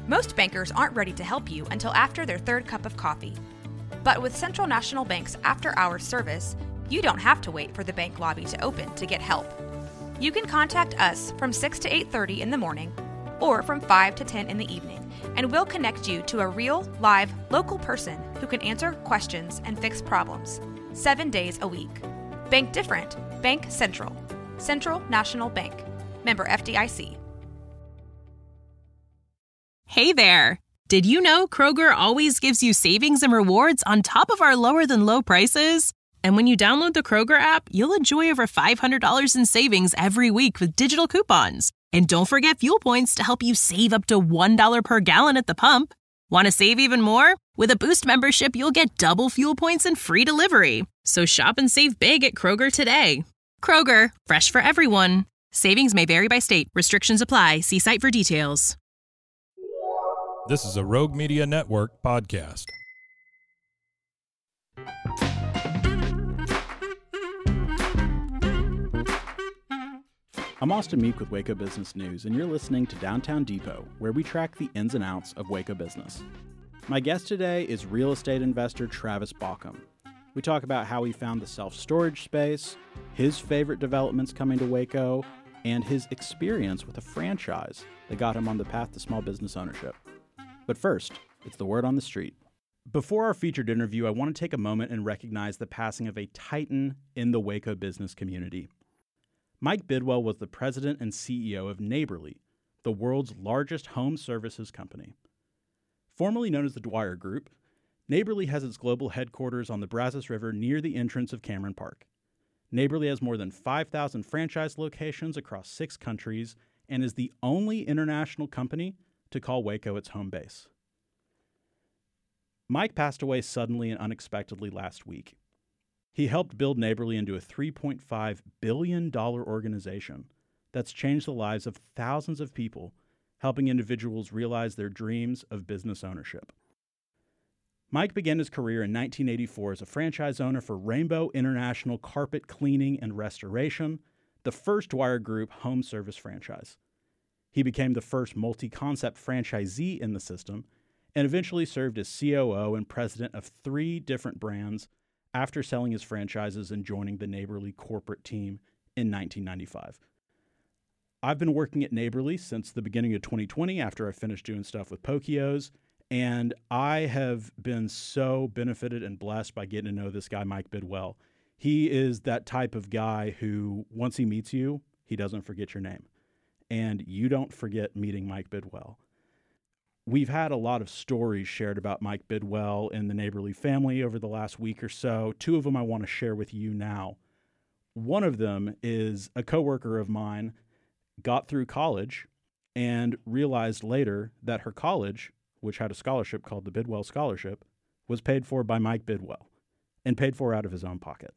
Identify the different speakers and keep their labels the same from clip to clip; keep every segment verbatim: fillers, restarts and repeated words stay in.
Speaker 1: Most bankers aren't ready to help you until after their third cup of coffee. But with Central National Bank's after-hours service, you don't have to wait for the bank lobby to open to get help. You can contact us from six to eight thirty in the morning or from five to ten in the evening, and we'll connect you to a real, live, local person who can answer questions and fix problems, seven days a week. Bank different. Bank Central. Central National Bank. Member F D I C.
Speaker 2: Hey there! Did you know Kroger always gives you savings and rewards on top of our lower-than-low prices? And when you download the Kroger app, you'll enjoy over five hundred dollars in savings every week with digital coupons. And don't forget fuel points to help you save up to one dollar per gallon at the pump. Want to save even more? With a Boost membership, you'll get double fuel points and free delivery. So shop and save big at Kroger today. Kroger, fresh for everyone. Savings may vary by state. Restrictions apply. See site for details.
Speaker 3: This is a Rogue Media Network podcast.
Speaker 4: I'm Austin Meek with Waco Business News, and you're listening to Downtown Depot, where we track the ins and outs of Waco business. My guest today is real estate investor Travis Baucom. We talk about how he found the self-storage space, his favorite developments coming to Waco, and his experience with a franchise that got him on the path to small business ownership. But first, it's the word on the street. Before our featured interview, I want to take a moment and recognize the passing of a titan in the Waco business community. Mike Bidwell was the president and C E O of Neighborly, the world's largest home services company. Formerly known as the Dwyer Group, Neighborly has its global headquarters on the Brazos River near the entrance of Cameron Park. Neighborly has more than five thousand franchise locations across six countries and is the only international company to call Waco its home base. Mike passed away suddenly and unexpectedly last week. He helped build Neighborly into a three point five billion dollars organization that's changed the lives of thousands of people, helping individuals realize their dreams of business ownership. Mike began his career in nineteen eighty-four as a franchise owner for Rainbow International Carpet Cleaning and Restoration, the first Dwyer Group home service franchise. He became the first multi-concept franchisee in the system and eventually served as C O O and president of three different brands after selling his franchises and joining the Neighborly corporate team in nineteen ninety-five. I've been working at Neighborly since the beginning of twenty twenty after I finished doing stuff with Pokios, and I have been so benefited and blessed by getting to know this guy, Mike Bidwell. He is that type of guy who, once he meets you, he doesn't forget your name. And you don't forget meeting Mike Bidwell. We've had a lot of stories shared about Mike Bidwell and the Neighborly family over the last week or so. Two of them I want to share with you now. One of them is a coworker of mine got through college and realized later that her college, which had a scholarship called the Bidwell Scholarship, was paid for by Mike Bidwell and paid for out of his own pocket.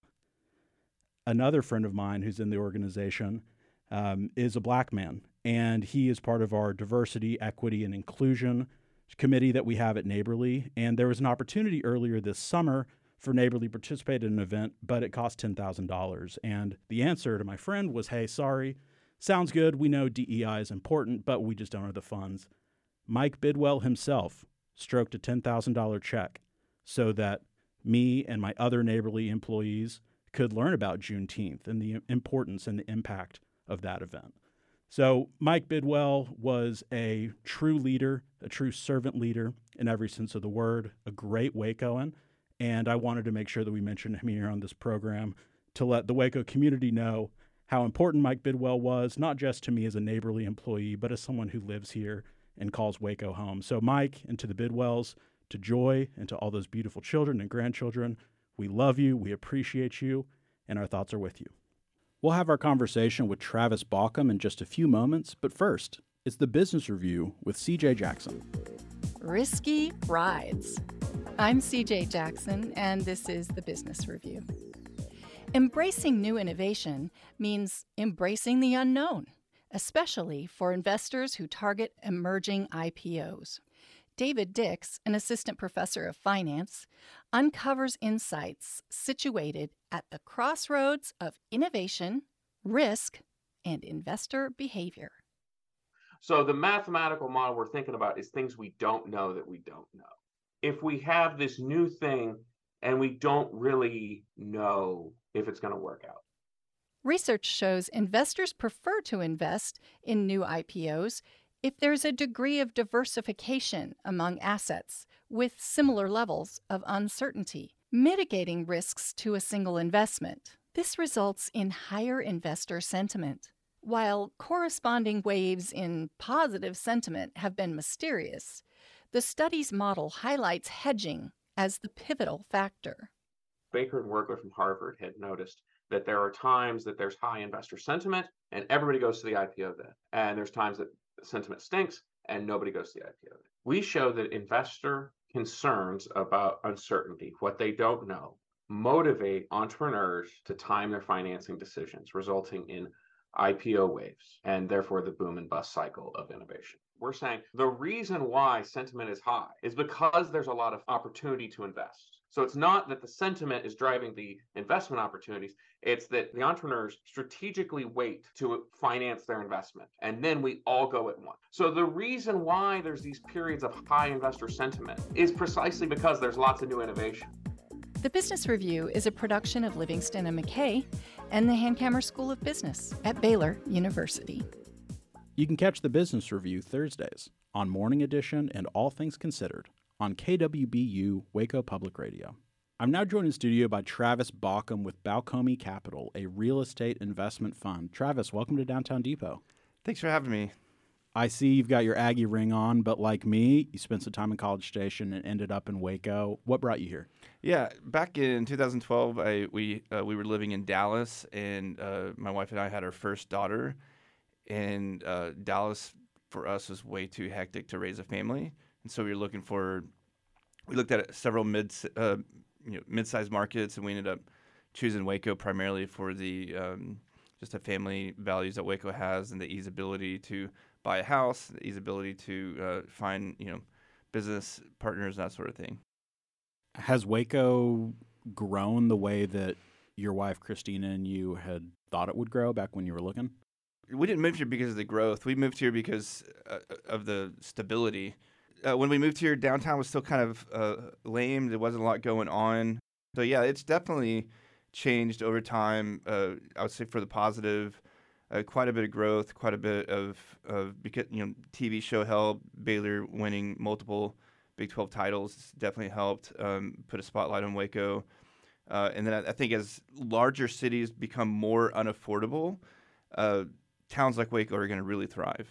Speaker 4: Another friend of mine who's in the organization um, is a black man, and he is part of our diversity, equity, and inclusion committee that we have at Neighborly. And there was an opportunity earlier this summer for Neighborly to participate in an event, but it cost ten thousand dollars. And the answer to my friend was, hey, sorry, sounds good. We know D E I is important, but we just don't have the funds. Mike Bidwell himself stroked a ten thousand dollars check so that me and my other Neighborly employees could learn about Juneteenth and the importance and the impact of that event. So Mike Bidwell was a true leader, a true servant leader in every sense of the word, a great Wacoan, and I wanted to make sure that we mentioned him here on this program to let the Waco community know how important Mike Bidwell was, not just to me as a Neighborly employee, but as someone who lives here and calls Waco home. So Mike, and to the Bidwells, to Joy, and to all those beautiful children and grandchildren, we love you, we appreciate you, and our thoughts are with you. We'll have our conversation with Travis Baucom in just a few moments, but first, it's the Business Review with C J Jackson.
Speaker 5: Risky rides. I'm C J Jackson, and this is the Business Review. Embracing new innovation means embracing the unknown, especially for investors who target emerging I P Os. David Dix, an assistant professor of finance, uncovers insights situated at the crossroads of innovation, risk, and investor behavior.
Speaker 6: So the mathematical model we're thinking about is things we don't know that we don't know. If we have this new thing and we don't really know if it's going to work out.
Speaker 5: Research shows investors prefer to invest in new I P Os if there's a degree of diversification among assets with similar levels of uncertainty, mitigating risks to a single investment. This results in higher investor sentiment. While corresponding waves in positive sentiment have been mysterious, the study's model highlights hedging as the pivotal factor.
Speaker 6: Baker and Wergler from Harvard had noticed that there are times that there's high investor sentiment and everybody goes to the I P O then. And there's times that sentiment stinks and nobody goes to the I P O then. We show that investor concerns about uncertainty, what they don't know, motivate entrepreneurs to time their financing decisions, resulting in I P O waves, and therefore the boom and bust cycle of innovation. We're saying the reason why sentiment is high is because there's a lot of opportunity to invest. So it's not that the sentiment is driving the investment opportunities, it's that the entrepreneurs strategically wait to finance their investment, and then we all go at once. So the reason why there's these periods of high investor sentiment is precisely because there's lots of new innovation.
Speaker 5: The Business Review is a production of Livingston and McKay and the Hankamer School of Business at Baylor University.
Speaker 4: You can catch the Business Review Thursdays on Morning Edition and All Things Considered on K W B U Waco Public Radio. I'm now joined in studio by Travis Baucom with Balcomi Capital, a real estate investment fund. Travis, welcome to Downtown Depot.
Speaker 7: Thanks for having me.
Speaker 4: I see you've got your Aggie ring on, but like me, you spent some time in College Station and ended up in Waco. What brought you here?
Speaker 7: Yeah, back in two thousand twelve, I, we uh, we were living in Dallas, and uh, my wife and I had our first daughter. And uh, Dallas, for us, was way too hectic to raise a family, and so we were looking for. We looked at several mid, uh, you know, mid-sized markets, and we ended up choosing Waco primarily for the um, just the family values that Waco has and the easeability to buy a house, the easeability to uh, find, you know, business partners, that sort of thing.
Speaker 4: Has Waco grown the way that your wife, Christina, and you had thought it would grow back when you were looking?
Speaker 7: We didn't move here because of the growth. We moved here because uh, of the stability. Uh, when we moved here, downtown was still kind of uh, lame. There wasn't a lot going on. So, yeah, it's definitely changed over time, uh, I would say, for the positive. Uh, quite a bit of growth, quite a bit of, of because, you know, T V show help, Baylor winning multiple Big twelve titles definitely helped um, put a spotlight on Waco. Uh, and then I, I think as larger cities become more unaffordable, uh, towns like Waco are going to really thrive.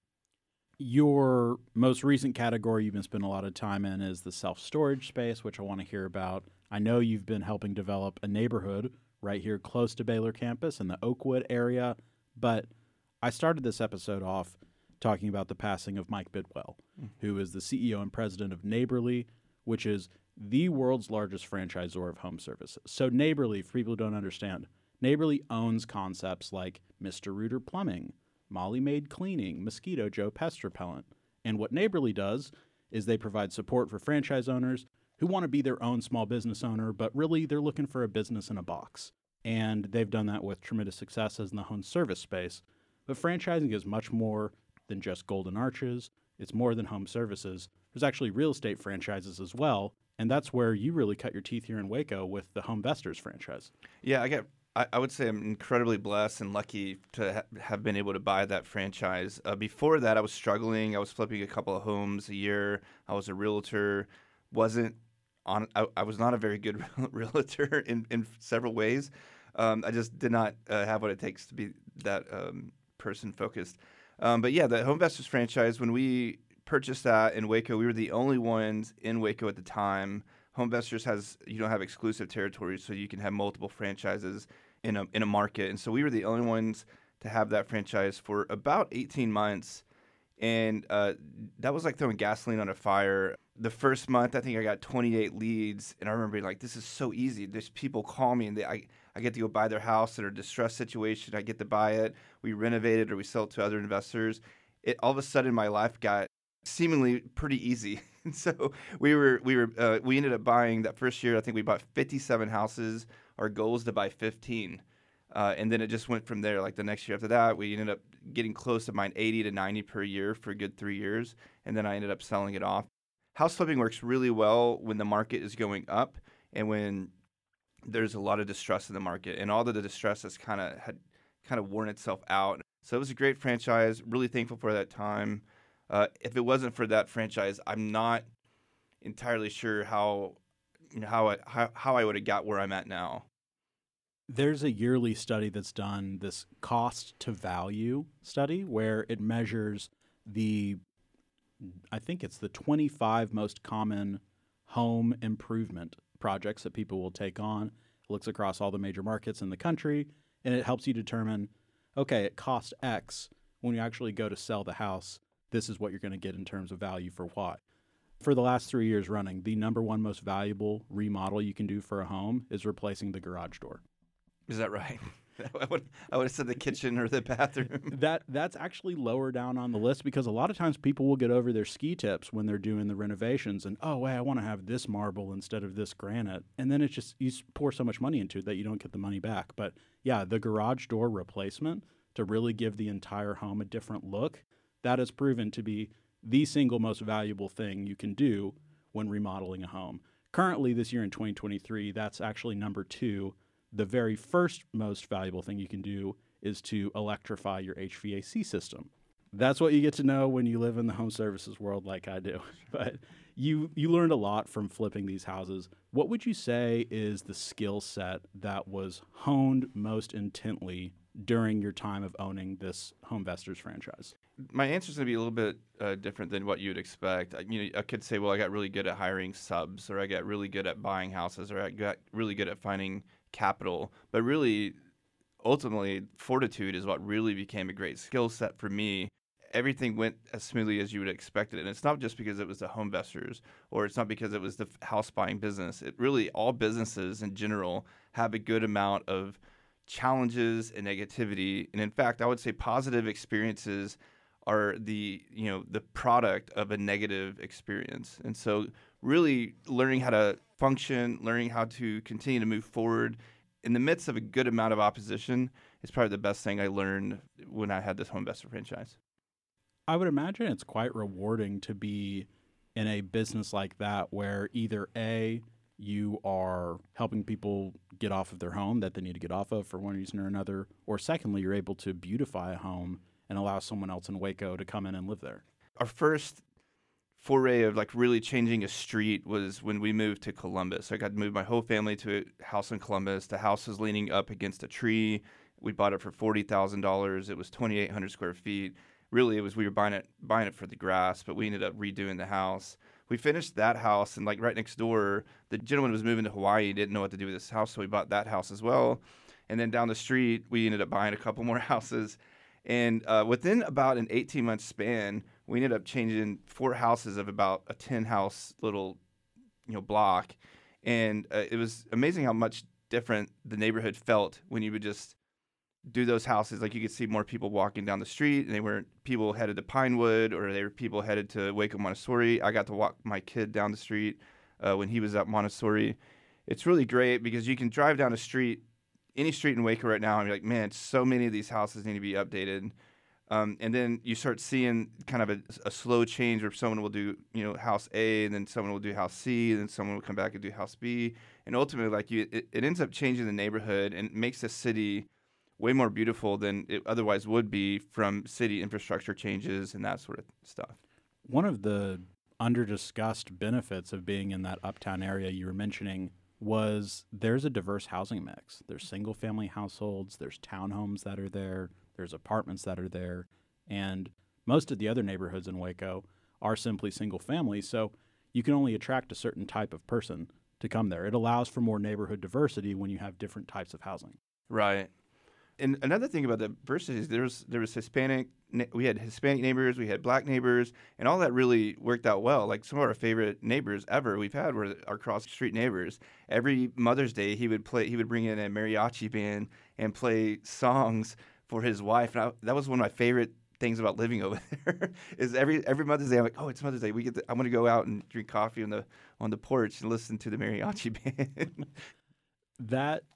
Speaker 4: Your most recent category you've been spending a lot of time in is the self-storage space, which I want to hear about. I know you've been helping develop a neighborhood right here close to Baylor campus in the Oakwood area. But I started this episode off talking about the passing of Mike Bidwell, mm. who is the C E O and president of Neighborly, which is the world's largest franchisor of home services. So Neighborly, for people who don't understand, Neighborly owns concepts like Mister Rooter Plumbing, Molly Maid Cleaning, Mosquito Joe Pest Repellent. And what Neighborly does is they provide support for franchise owners who want to be their own small business owner, but really they're looking for a business in a box. And they've done that with tremendous successes in the home service space. But franchising is much more than just golden arches. It's more than home services. There's actually real estate franchises as well. And that's where you really cut your teeth here in Waco with the Homevestors franchise.
Speaker 7: Yeah, I get. I, I would say I'm incredibly blessed and lucky to ha- have been able to buy that franchise. Uh, before that, I was struggling. I was flipping a couple of homes a year. I was a realtor. Wasn't on. I, I was not a very good realtor in, in several ways. Um, I just did not uh, have what it takes to be that um, person focused. Um, but yeah, the Homevestors franchise, when we purchased that in Waco, we were the only ones in Waco at the time. Homevestors has, you don't have exclusive territory, so you can have multiple franchises in a in a market. And so we were the only ones to have that franchise for about eighteen months. And uh, that was like throwing gasoline on a fire. The first month, I think I got twenty-eight leads. And I remember being like, this is so easy. There's people call me, and they, I, I get to go buy their house in a distressed situation. I get to buy it. We renovate it or we sell it to other investors. It all of a sudden, my life got seemingly pretty easy. And so we were we were uh, we ended up buying that first year. I think we bought fifty-seven houses. Our goal is to buy fifteen. Uh, and then it just went from there. Like the next year after that, we ended up getting close to mine eighty to ninety per year for a good three years. And then I ended up selling it off. House flipping works really well when the market is going up and when there's a lot of distress in the market. And all of the distress has kind of had kind of worn itself out. So it was a great franchise. Really thankful for that time. Uh, if it wasn't for that franchise, I'm not entirely sure how you know, how I how, how I would have got where I'm at now.
Speaker 4: There's a yearly study that's done, this cost to value study, where it measures the, I think it's the twenty-five most common home improvement projects that people will take on. It looks across all the major markets in the country, and it helps you determine, okay, it costs X. When you actually go to sell the house, this is what you're going to get in terms of value for what. For the last three years running, the number one most valuable remodel you can do for a home is replacing the garage door.
Speaker 7: Is that right? I would I would have said the kitchen or the bathroom.
Speaker 4: That that's actually lower down on the list because a lot of times people will get over their ski tips when they're doing the renovations and, oh, wait, I want to have this marble instead of this granite. And then it's just, you pour so much money into it that you don't get the money back. But yeah, the garage door replacement to really give the entire home a different look, that has proven to be the single most valuable thing you can do when remodeling a home. Currently, this year in twenty twenty-three, that's actually number two. The very first most valuable thing you can do is to electrify your H V A C system. That's what you get to know when you live in the home services world like I do. But you you learned a lot from flipping these houses. What would you say is the skill set that was honed most intently during your time of owning this HomeVestors franchise?
Speaker 7: My answer is going to be a little bit uh, different than what you'd expect. I, you know, I could say, well, I got really good at hiring subs, or I got really good at buying houses, or I got really good at finding capital. But really, ultimately, fortitude is what really became a great skill set for me. Everything went as smoothly as you would expect it. And it's not just because it was the HomeVestors, or it's not because it was the house buying business. It really, all businesses in general have a good amount of challenges and negativity. And in fact, I would say positive experiences are the, you know, the product of a negative experience. And so really learning how to function, learning how to continue to move forward in the midst of a good amount of opposition is probably the best thing I learned when I had this HomeVestor franchise.
Speaker 4: I would imagine it's quite rewarding to be in a business like that where either A, you are helping people get off of their home that they need to get off of for one reason or another, or secondly, you're able to beautify a home and allow someone else in Waco to come in and live there.
Speaker 7: Our first foray of like really changing a street was when we moved to Columbus. I got to move my whole family to a house in Columbus. The house was leaning up against a tree. We bought it for forty thousand dollars. It was twenty-eight hundred square feet. Really, it was we were buying it buying it for the grass, but we ended up redoing the house. We finished that house, and like right next door, the gentleman was moving to Hawaii, didn't know what to do with his house, so we bought that house as well. And then down the street, we ended up buying a couple more houses. And uh, within about an eighteen-month span, we ended up changing four houses of about a ten-house little, you know, block. And uh, it was amazing how much different the neighborhood felt when you would just do those houses. Like you could see more people walking down the street, and they weren't people headed to Pinewood, or they were people headed to Waco Montessori. I got to walk my kid down the street uh, when he was at Montessori. It's really great because you can drive down the street, any street in Waco right now, and you're like, man, so many of these houses need to be updated. Um, and then you start seeing kind of a, a slow change where someone will do, you know, house A, and then someone will do house C, and then someone will come back and do house B. And ultimately, like you, it, it ends up changing the neighborhood and makes the city way more beautiful than it otherwise would be from city infrastructure changes and that sort of stuff.
Speaker 4: One of the under-discussed benefits of being in that uptown area you were mentioning was there's a diverse housing mix. There's single-family households, there's townhomes that are there, there's apartments that are there, and most of the other neighborhoods in Waco are simply single-family, so you can only attract a certain type of person to come there. It allows for more neighborhood diversity when you have different types of housing.
Speaker 7: Right. And another thing about the diversity is there was, there was Hispanic, we had Hispanic neighbors, we had black neighbors, and all that really worked out well. Like some of our favorite neighbors ever we've had were our cross-street neighbors. Every Mother's Day, he would play, he would bring in a mariachi band and play songs for his wife. And I, that was one of my favorite things about living over there. Is every every Mother's Day, I'm like, oh, it's Mother's Day. We get, to, I'm going to go out and drink coffee on the on the porch and listen to the mariachi band.
Speaker 4: That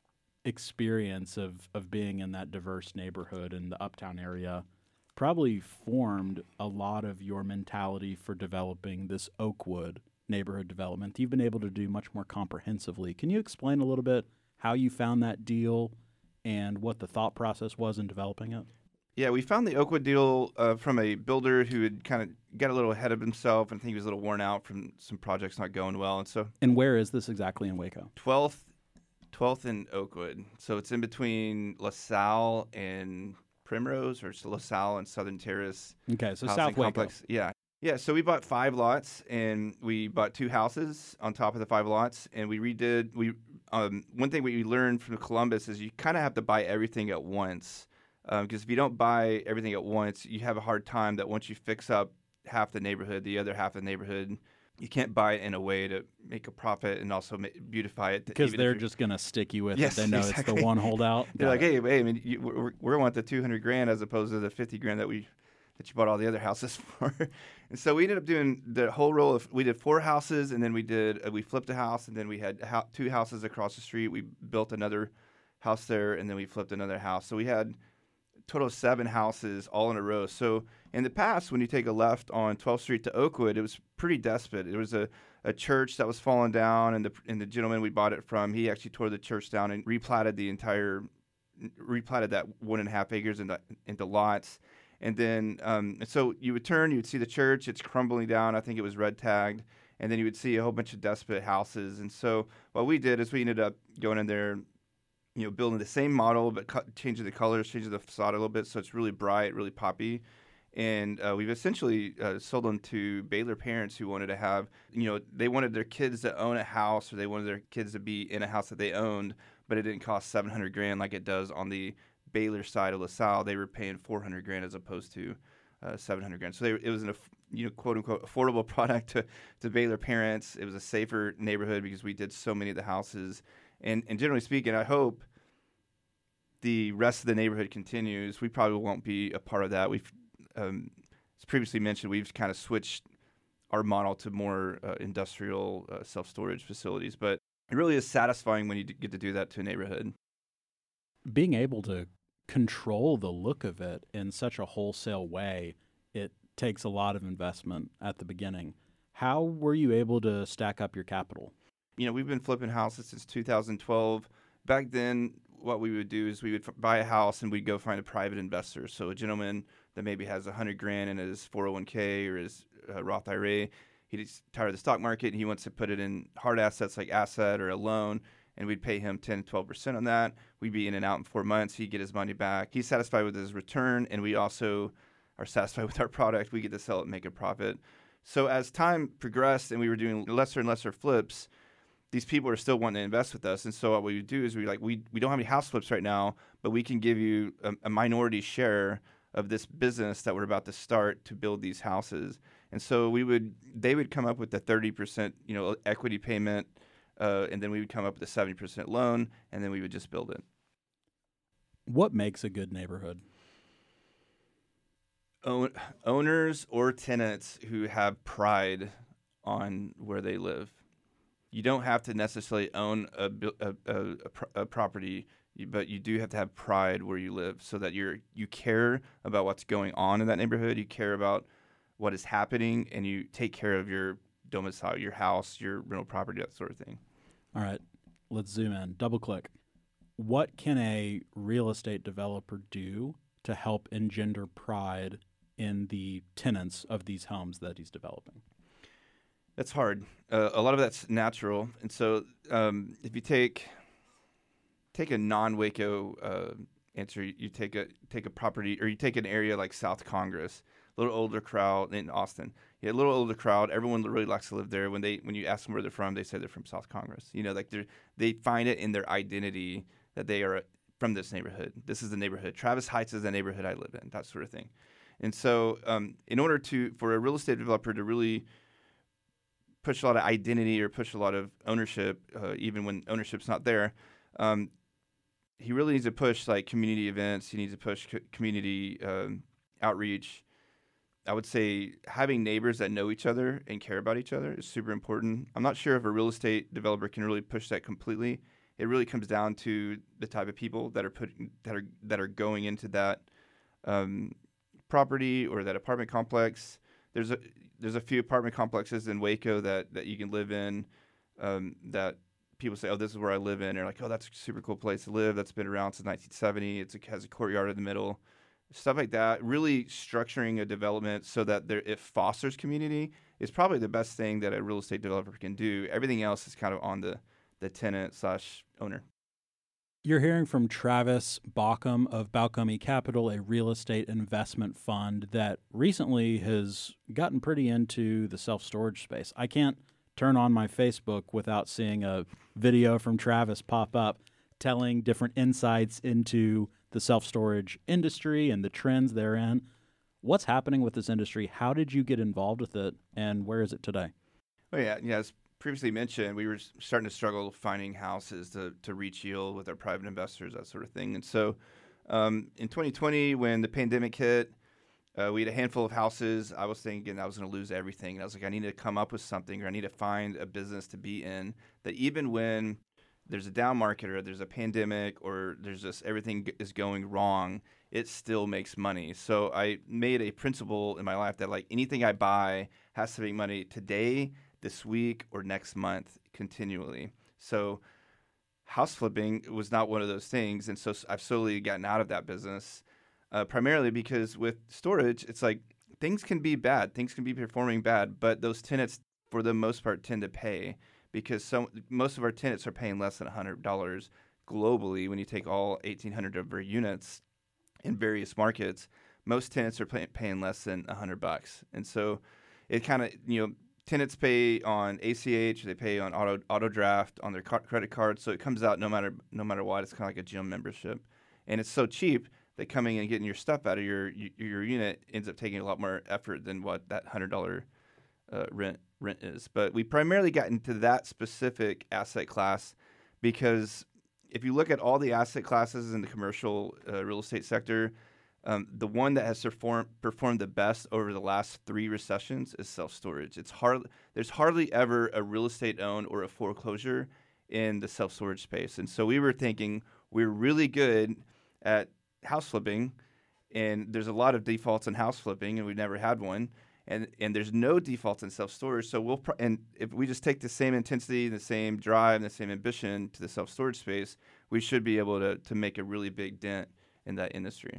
Speaker 4: experience of, of being in that diverse neighborhood in the Uptown area probably formed a lot of your mentality for developing this Oakwood neighborhood development that you've been able to do much more comprehensively. Can you explain a little bit how you found that deal and what the thought process was in developing it?
Speaker 7: Yeah, we found the Oakwood deal uh, from a builder who had kind of got a little ahead of himself, and I think he was a little worn out from some projects not going well. And so,
Speaker 4: And where is this exactly in Waco?
Speaker 7: twelfth, twelfth in Oakwood. So it's in between LaSalle and Primrose, or it's LaSalle and Southern Terrace.
Speaker 4: Okay, so
Speaker 7: housing
Speaker 4: South Waco.
Speaker 7: complex. Yeah. Yeah, so we bought five lots, and we bought two houses on top of the five lots, and we redid. We um, one thing we learned from Columbus is you kind of have to buy everything at once. Because um, if you don't buy everything at once, you have a hard time that once you fix up half the neighborhood, the other half of the neighborhood, you can't buy it in a way to make a profit and also ma- beautify it.
Speaker 4: Because they're just going to stick you with
Speaker 7: yes,
Speaker 4: it. They know
Speaker 7: exactly.
Speaker 4: it's the one holdout.
Speaker 7: They're
Speaker 4: Got
Speaker 7: like,
Speaker 4: it.
Speaker 7: hey, hey, I mean, you, we're, we're want the two hundred grand as opposed to the fifty grand that we that you bought all the other houses for. And so we ended up doing the whole roll of, we did four houses, and then we did, uh, we flipped a house, and then we had ho- two houses across the street. We built another house there, and then we flipped another house. So we had total of seven houses all in a row. So in the past, when you take a left on twelfth Street to Oakwood, it was pretty desperate. It was a, a church that was falling down, and the and the gentleman we bought it from, he actually tore the church down and replatted the entire, replatted that one and a half acres into into lots. And then, um, and so you would turn, you would see the church, it's crumbling down. I think it was red tagged. And then you would see a whole bunch of desperate houses. And so what we did is we ended up going in there, you know, building the same model, but cu- changing the colors, changing the facade a little bit, so it's really bright, really poppy. And uh, we've essentially uh, sold them to Baylor parents who wanted to have, you know, they wanted their kids to own a house, or they wanted their kids to be in a house that they owned, but it didn't cost seven hundred grand like it does on the Baylor side of LaSalle. They were paying four hundred grand as opposed to uh, seven hundred grand. So they, it was an, you know, quote unquote affordable product to, to Baylor parents. It was a safer neighborhood because we did so many of the houses. And, and generally speaking, I hope the rest of the neighborhood continues. We probably won't be a part of that. We've, um, as previously mentioned, we've kind of switched our model to more uh, industrial uh, self-storage facilities. But it really is satisfying when you d- get to do that to a neighborhood.
Speaker 4: Being able to control the look of it in such a wholesale way, it takes a lot of investment at the beginning. How were you able to stack up your capital?
Speaker 7: You know, we've been flipping houses since two thousand twelve. Back then, what we would do is we would f- buy a house and we'd go find a private investor. So a gentleman that maybe has one hundred grand in his four oh one k or his uh, Roth I R A, he's tired of the stock market and he wants to put it in hard assets like asset or a loan, and we'd pay him ten to twelve percent on that. We'd be in and out in four months. He'd get his money back. He's satisfied with his return, and we also are satisfied with our product. We get to sell it and make a profit. So as time progressed and we were doing lesser and lesser flips, these people are still wanting to invest with us. And so what we would do is we like, we, we don't have any house flips right now, but we can give you a, a minority share of this business that we're about to start to build these houses. And so we would, they would come up with the thirty percent, you know, equity payment, uh, and then we would come up with a seventy percent loan, and then we would just build it.
Speaker 4: What makes a good neighborhood?
Speaker 7: Own, owners or tenants who have pride on where they live. You don't have to necessarily own a, a, a, a property, but you do have to have pride where you live, so that you're you care about what's going on in that neighborhood. You care about what is happening, and you take care of your domicile, your house, your rental property, that sort of thing.
Speaker 4: All right, let's zoom in. Double click. What can a real estate developer do to help engender pride in the tenants of these homes that he's developing?
Speaker 7: That's hard. Uh, a lot of that's natural, and so um, if you take take a non-Waco uh, answer, you take a take a property, or you take an area like South Congress, a little older crowd in Austin. Yeah, a little older crowd. Everyone really likes to live there. When they when you ask them where they're from, they say they're from South Congress. You know, like they they find it in their identity that they are from this neighborhood. This is the neighborhood. Travis Heights is the neighborhood I live in. That sort of thing. And so, um, in order to for a real estate developer to really push a lot of identity or push a lot of ownership, uh, even when ownership's not there, um, he really needs to push like community events. He needs to push co- community um, outreach. I would say having neighbors that know each other and care about each other is super important. I'm not sure if a real estate developer can really push that completely it really comes down to the type of people that are putting that are that are going into that um, property or that apartment complex. There's a there's a few apartment complexes in Waco that, that you can live in um, that people say, oh, this is where I live in. They're like, oh, that's a super cool place to live. That's been around since nineteen seventy. It's, it has a courtyard in the middle. Stuff like that. Really structuring a development so that there, it fosters community is probably the best thing that a real estate developer can do. Everything else is kind of on the, the tenant slash owner.
Speaker 4: You're hearing from Travis Baucom of Baucom Capital, a real estate investment fund that recently has gotten pretty into the self-storage space. I can't turn on my Facebook without seeing a video from Travis pop up telling different insights into the self-storage industry and the trends therein. What's happening with this industry? How did you get involved with it, and where is it today?
Speaker 7: Oh, yeah. Yeah, as previously mentioned, we were starting to struggle finding houses to, to reach yield with our private investors, that sort of thing. And so um, in twenty twenty, when the pandemic hit, uh, we had a handful of houses. I was thinking I was going to lose everything. And I was like, I need to come up with something, or I need to find a business to be in that even when there's a down market or there's a pandemic or there's just everything is going wrong, it still makes money. So I made a principle in my life that like anything I buy has to make money today, this week, or next month continually. So house flipping was not one of those things. And so I've slowly gotten out of that business, uh, primarily because with storage, it's like things can be bad. Things can be performing bad, but those tenants, for the most part, tend to pay because some, most of our tenants are paying less than one hundred dollars globally. When you take all eighteen hundred of our units in various markets, most tenants are pay, paying less than one hundred bucks. And so it kind of, you know, tenants pay on A C H, they pay on auto auto draft on their car- credit card, so it comes out no matter no matter what. It's kind of like a gym membership, and it's so cheap that coming and getting your stuff out of your your, your unit ends up taking a lot more effort than what that hundred dollar uh, rent rent is. But we primarily got into that specific asset class because if you look at all the asset classes in the commercial uh, real estate sector, Um, the one that has perform, performed the best over the last three recessions is self-storage. It's hard, there's hardly ever a real estate owned or a foreclosure in the self-storage space. And so we were thinking we're really good at house flipping, and there's a lot of defaults in house flipping, and we've never had one. And and there's no defaults in self-storage. So we'll pro- and if we just take the same intensity, the same drive, and the same ambition to the self-storage space, we should be able to to make a really big dent in that industry.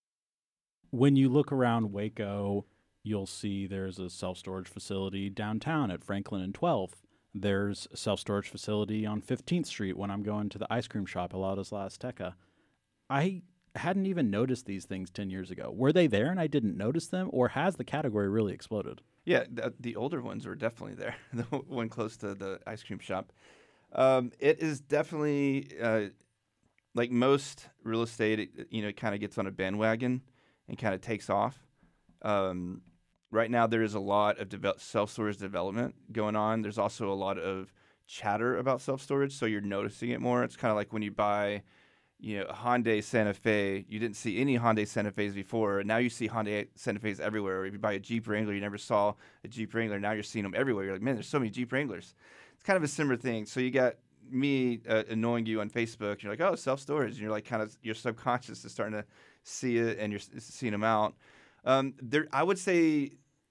Speaker 4: When you look around Waco, you'll see there's a self-storage facility downtown at Franklin and twelfth. There's a self-storage facility on fifteenth Street when I'm going to the ice cream shop, Heladas La Azteca. I hadn't even noticed these things ten years ago. Were they there and I didn't notice them, or has the category really exploded?
Speaker 7: Yeah, the, the older ones were definitely there, the one close to the ice cream shop. Um, it is definitely, uh, like most real estate, it, you know, it kind of gets on a bandwagon and kind of takes off. Um, right now, there is a lot of devel- self-storage development going on. There's also a lot of chatter about self-storage, so you're noticing it more. It's kind of like when you buy, you know, a Hyundai Santa Fe. You didn't see any Hyundai Santa Fe's before. And now you see Hyundai Santa Fe's everywhere. Or if you buy a Jeep Wrangler, you never saw a Jeep Wrangler. Now you're seeing them everywhere. You're like, man, there's so many Jeep Wranglers. It's kind of a similar thing. So you got me uh, annoying you on Facebook. You're like, oh, self-storage. And you're like, kind of, your subconscious is starting to see it, and you're seeing them out. Um, there, I would say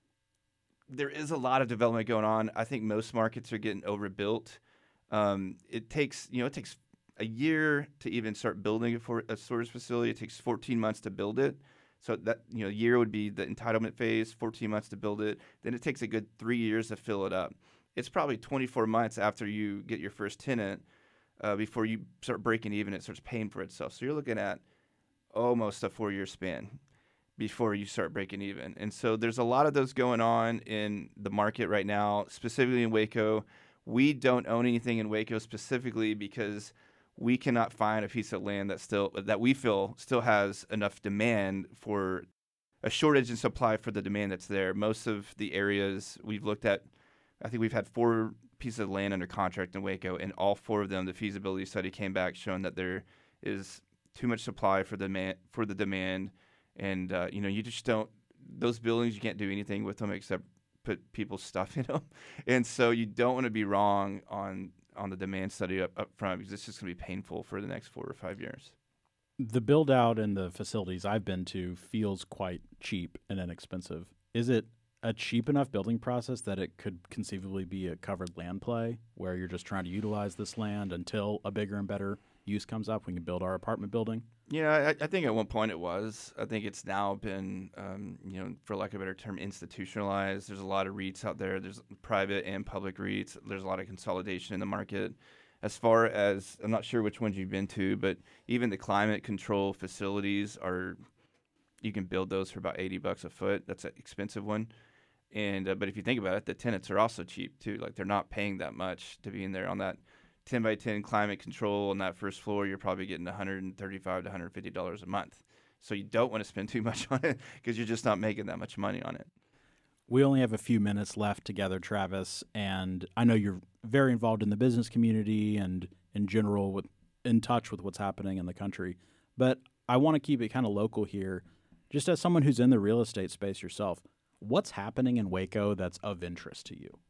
Speaker 7: there is a lot of development going on. I think most markets are getting overbuilt. Um, it takes, you know, it takes a year to even start building for a storage facility. It takes fourteen months to build it. So that, you know, a year would be the entitlement phase, fourteen months to build it. Then it takes a good three years to fill it up. It's probably twenty-four months after you get your first tenant uh, before you start breaking even. It starts paying for itself. So you're looking at almost a four-year span before you start breaking even. And so there's a lot of those going on in the market right now, specifically in Waco. We don't own anything in Waco specifically because we cannot find a piece of land that still that we feel still has enough demand for a shortage in supply for the demand that's there. Most of the areas we've looked at, I think we've had four pieces of land under contract in Waco, and all four of them, the feasibility study came back showing that there is too much supply for the demand, for the demand, and uh, you know, you just don't. Those buildings, you can't do anything with them except put people's stuff in them, and so you don't want to be wrong on on the demand study up, up front because it's just going to be painful for the next four or five years.
Speaker 4: The build out in the facilities I've been to feels quite cheap and inexpensive. Is it a cheap enough building process that it could conceivably be a covered land play where you're just trying to utilize this land until a bigger and better use comes up? We can build our apartment building.
Speaker 7: Yeah, I, I think at one point it was. I think it's now been, um, you know, for lack of a better term, institutionalized. There's a lot of REITs out there. There's private and public REITs. There's a lot of consolidation in the market. As far as, I'm not sure which ones you've been to, but even the climate control facilities are, you can build those for about eighty bucks a foot. That's an expensive one. And uh, but if you think about it, the tenants are also cheap too. Like they're not paying that much to be in there on that ten by ten climate control on that first floor. You're probably getting one hundred thirty-five to one hundred fifty dollars a month. So you don't want to spend too much on it because you're just not making that much money on it.
Speaker 4: We only have a few minutes left together, Travis, and I know you're very involved in the business community and in general with in touch with what's happening in the country. But I want to keep it kind of local here. Just as someone who's in the real estate space yourself, what's happening in Waco that's of interest to you?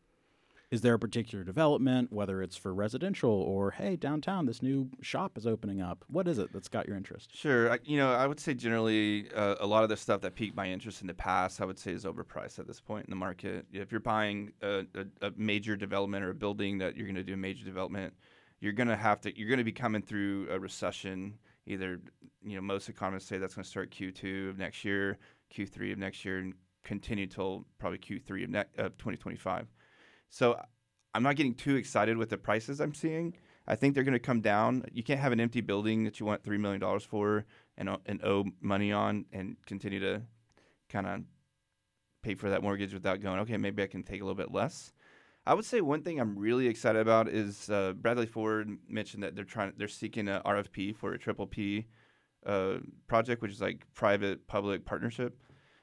Speaker 4: Is there a particular development, whether it's for residential or, hey, downtown, this new shop is opening up? What is it that's got your interest?
Speaker 7: Sure. I, you know, I would say generally uh, a lot of the stuff that piqued my interest in the past, I would say is overpriced at this point in the market. If you're buying a, a, a major development or a building that you're going to do a major development, you're going to have to, you're going to be coming through a recession. Either, you know, most economists say that's going to start Q two of next year, Q three of next year, and continue till probably Q three of, ne- of twenty twenty-five. So I'm not getting too excited with the prices I'm seeing. I think they're going to come down. You can't have an empty building that you want three million dollars for and, and owe money on and continue to kind of pay for that mortgage without going, okay, maybe I can take a little bit less. I would say one thing I'm really excited about is uh, Bradley Ford mentioned that they're trying, they're seeking a R F P for a triple P uh, project, which is like private-public partnership.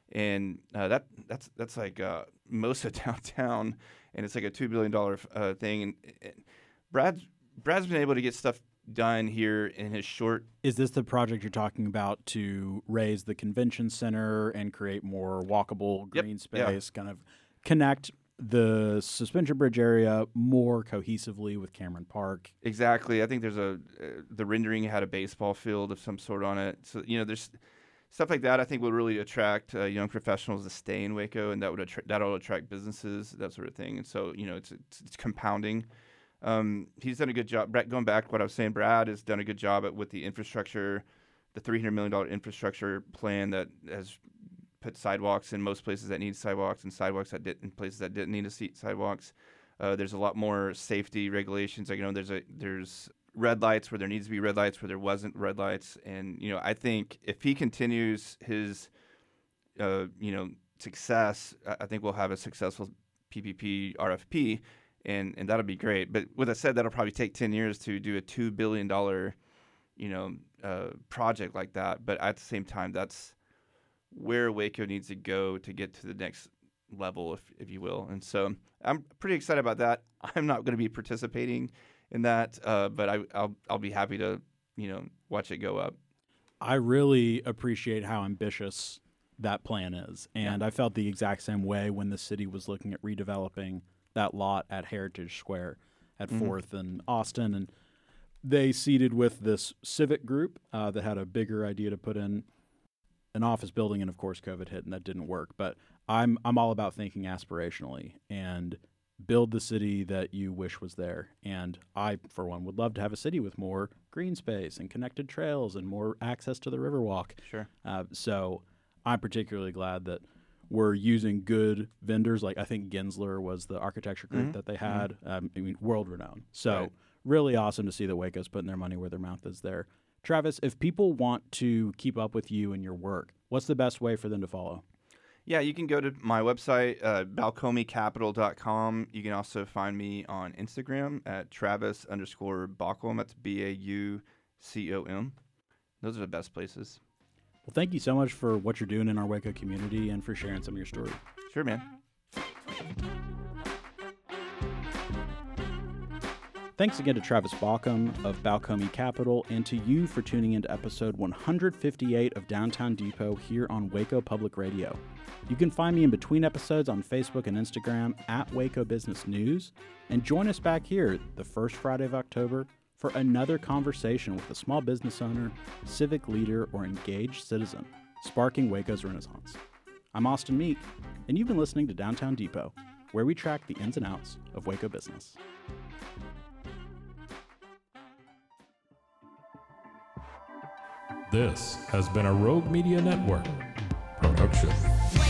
Speaker 7: And uh, that that's that's like uh, most of downtown, and it's like a two billion dollar uh, thing. And, and Brad Brad's been able to get stuff done here in his short.
Speaker 4: Is this the project you're talking about to raise the convention center and create more walkable green
Speaker 7: Yep.
Speaker 4: space,
Speaker 7: Yeah.
Speaker 4: kind of connect the suspension bridge area more cohesively with Cameron Park?
Speaker 7: Exactly. I think there's a uh, the rendering had a baseball field of some sort on it. So you know, there's stuff like that. I think will really attract uh, young professionals to stay in Waco, and that would attra- that'll attract businesses, that sort of thing. And so you know, it's it's, it's compounding. Um, he's done a good job. Brad, going back to what I was saying, Brad has done a good job at, with the infrastructure, the three hundred million dollars infrastructure plan that has put sidewalks in most places that need sidewalks and sidewalks that did in places that didn't need to see sidewalks. Uh, there's a lot more safety regulations. Like, you know, there's a there's red lights where there needs to be red lights where there wasn't red lights. And, you know, I think if he continues his, uh, you know, success, I think we'll have a successful P P P R F P, and, and that'll be great. But with that said, that'll probably take ten years to do a two billion dollars, you know, uh, project like that. But at the same time, that's where Waco needs to go to get to the next level, if if you will. And so I'm pretty excited about that. I'm not going to be participating in that, uh, but I, I'll I'll be happy to, you know, watch it go up.
Speaker 4: I really appreciate how ambitious that plan is, and
Speaker 7: Yeah.
Speaker 4: I felt the exact same way when the city was looking at redeveloping that lot at Heritage Square at
Speaker 7: Mhm.
Speaker 4: Fourth and Austin, and they seeded with this civic group uh, that had a bigger idea to put in an office building, and of course COVID hit and that didn't work. But I'm I'm all about thinking aspirationally and build the city that you wish was there. And I, for one, would love to have a city with more green space and connected trails and more access to the Riverwalk.
Speaker 7: Sure.
Speaker 4: Uh, so I'm particularly glad that we're using good vendors. Like I think Gensler was the architecture group
Speaker 7: Mhm.
Speaker 4: that they had. Um, I mean, world renowned. So
Speaker 7: Right.
Speaker 4: really awesome to see that Waco's putting their money where their mouth is there. Travis, if people want to keep up with you and your work, what's the best way for them to follow?
Speaker 7: Yeah, you can go to my website, uh, balcomi capital dot com. You can also find me on Instagram at Travis underscore Baucom. That's B A U C O M. Those are the best places.
Speaker 4: Well, thank you so much for what you're doing in our Waco community and for sharing some of your story.
Speaker 7: Sure, man.
Speaker 4: Thanks again to Travis Balcom of Balcomi Capital and to you for tuning into episode one hundred fifty-eight of Downtown Depot here on Waco Public Radio. You can find me in between episodes on Facebook and Instagram at Waco Business News, and join us back here the first Friday of October for another conversation with a small business owner, civic leader, or engaged citizen, sparking Waco's Renaissance. I'm Austin Meek, and you've been listening to Downtown Depot, where we track the ins and outs of Waco business.
Speaker 3: This has been a Rogue Media Network production.